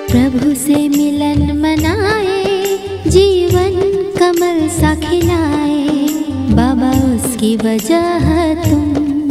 प्रभु से मिलन मनाए, जीवन कमल सा खिलाए, बाबा उसकी वजह तुम।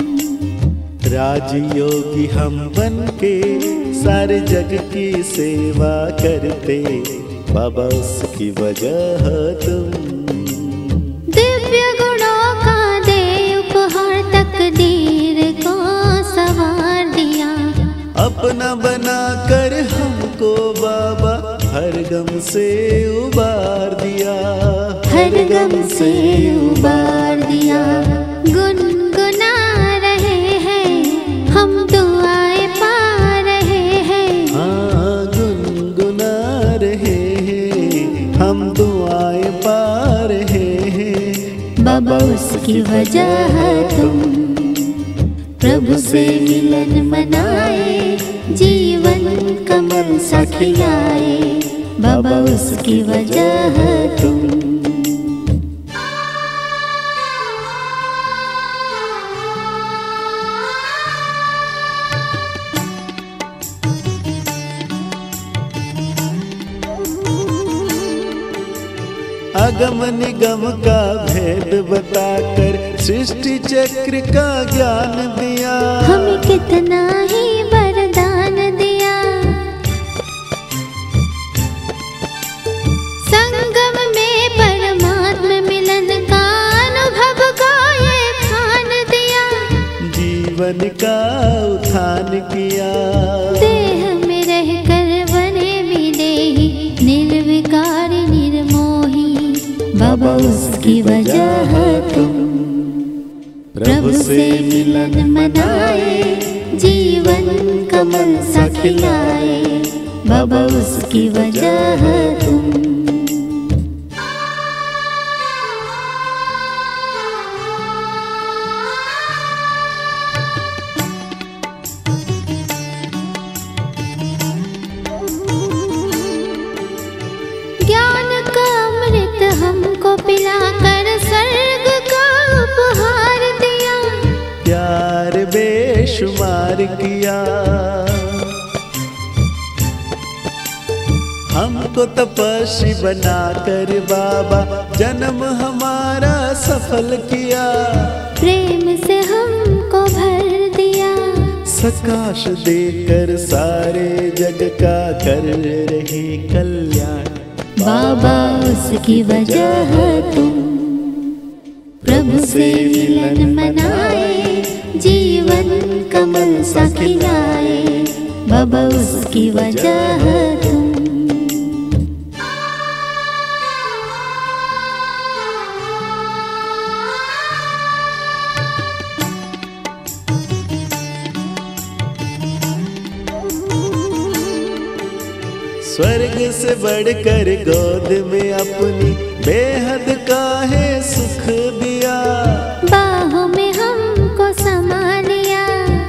राजयोगी हम बनके सारे जग की सेवा करते, बाबा उसकी वजह तुम। दिव्य गुणों का दे उपहार, तकदीर को संवार दिया, अपना बना कर हमको बाबा हर गम से उबार दिया, हर गम से उबार दिया। गुनगुना रहे हैं हम, दुआएं पा रहे हैं। हाँ, गुनगुना रहे हैं हम, दुआएं पा रहे हैं, बाबा उसकी वजह तुम। प्रभु से मिलन मनाए, जीवन कमल सा खिलाए, बाबा उसकी वजह तुम। अगम निगम का भेद बताकर सृष्टि चक्र का ज्ञान दिया, हमें कितना ही वरदान दिया। संगम में परमात्मा मिलन का अनुभव का ये खान दिया, जीवन का उत्थान किया। देह में रहकर बने विदेही, निर्विकारी निर्मोही, बाबा उसकी वजह तुम। प्रभु से मिलन मनाए, जीवन कमल सा खिलाए, बाबा उसकी वजह तुम। ज्ञान का अमृत हमको पिलाकर स्वर्ग का उपहार दिया, प्यार बेशुमार किया। हमको तपस्वी बनाकर बाबा जन्म हमारा सफल किया, प्रेम से हमको भर दिया। सकाश देकर सारे जग का कर रहे कल्याण, बाबा उसकी वजह तुम। प्रभु से मिलन मनाए, जीवन कमल सा खिलाए, बाबा उसकी वजह तुम। स्वर्ग से बढ़कर गोद में अपनी बेहद का है सुख दिया, बाहों में हमको समा लिया।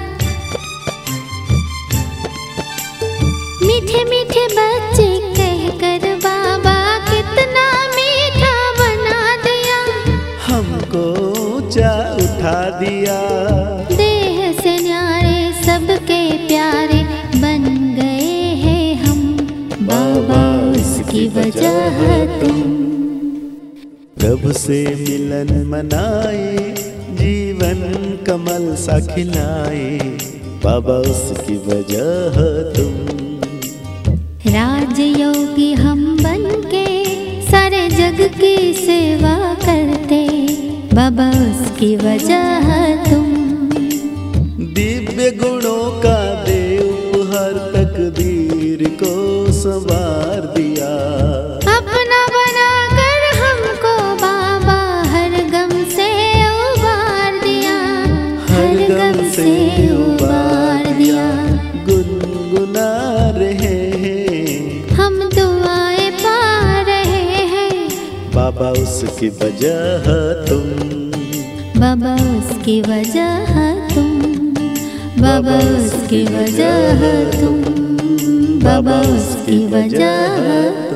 मीठे मीठे बच्चे कहकर बाबा कितना मीठा बना दिया, हमको ऊंचा उठा दिया। देह से न्यारे सबके प्यारे बन गए हैं हम, बाबा उसकी वजह तुम। प्रभु से मिलन मनाए, जीवन कमल सा खिलाए, बाबा उसकी वजह तुम। राजयोगी हम बनके सारे जग की सेवा करते, बाबा उसकी वजह तुम। दिव्य गुणों का दे उपहार, तकदीर को संवार दिया, अपना बनाकर हमको बाबा हर गम से उबार दिया, हर गम से उबार दिया। गुनगुना रहे हैं हम, दुआएं पा रहे हैं, बाबा उसकी वजह तुम। बाबा उसकी वजह तुम, बाबा उसकी वजह तुम, बाबा उसकी वजह